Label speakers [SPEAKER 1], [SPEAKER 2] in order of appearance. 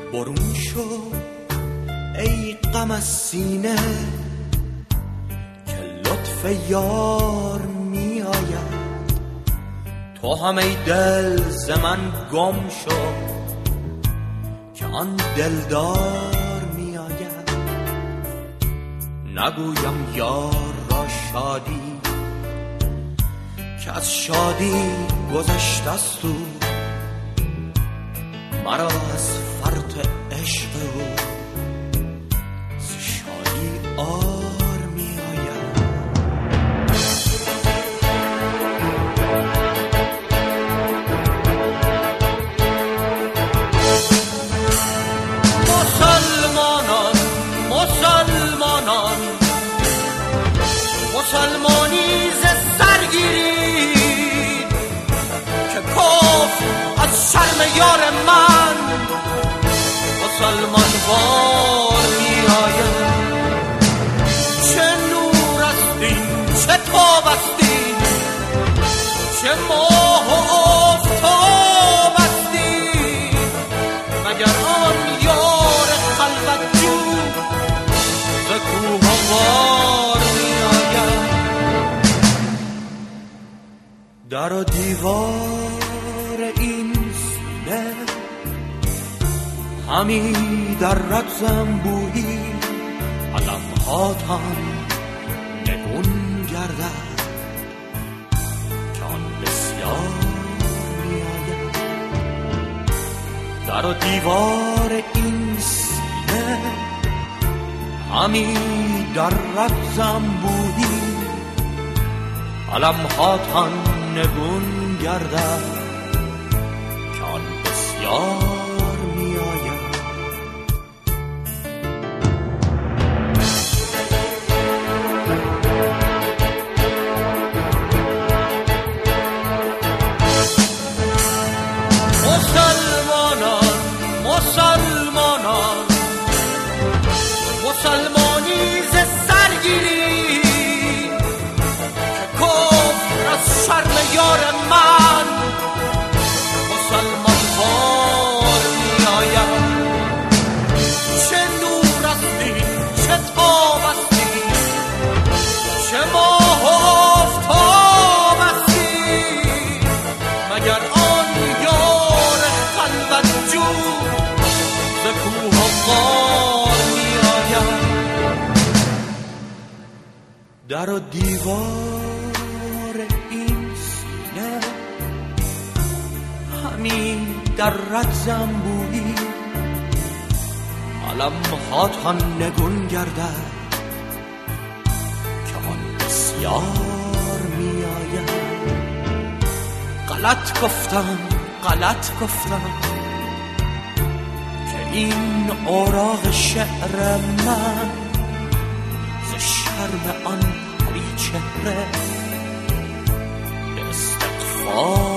[SPEAKER 1] برون شو ای غم از سینه که لطف یار می آید. تو هم ای دل ز من گم شو که آن دلدار می آید. نگویم یار را شادی که از شادی گذشته است او، مرا از فرط عشق او ز شادی آر می آید. مسلمانان مسلمانان مسلمانی ز سرگیرید که کفر از شرم یار من مسلمان وار می آید. چه نور استین چه تاب استین چه ماه و آفتاب استین مگر آن یار خلوت جو ز کوه و غار می آید. در و دیوار این سینه همی درد زنبویی، علمهاتان نگون گردد که آن بسیار می آید. در و دیوار این سینه همی درد زنبویی، علمهاتان نگون گردد که آن بسیار می آید. مسلمانان مسلمانان مسلمانی ز سرگیری که کفر از شرم یار من مسلمان وار می آید. چه نور استین چه تاب استین چه ماه و آفتاب استین مگر آن یار خلوت جو ز کوه و غار می آید. در و دیوار این سینه همی درد زنبویی، علمهاتان نگون گردد که آن بسیار می آید. غلط گفتم که این اوراق شعر من ز شرم آن پری چهره به استغفار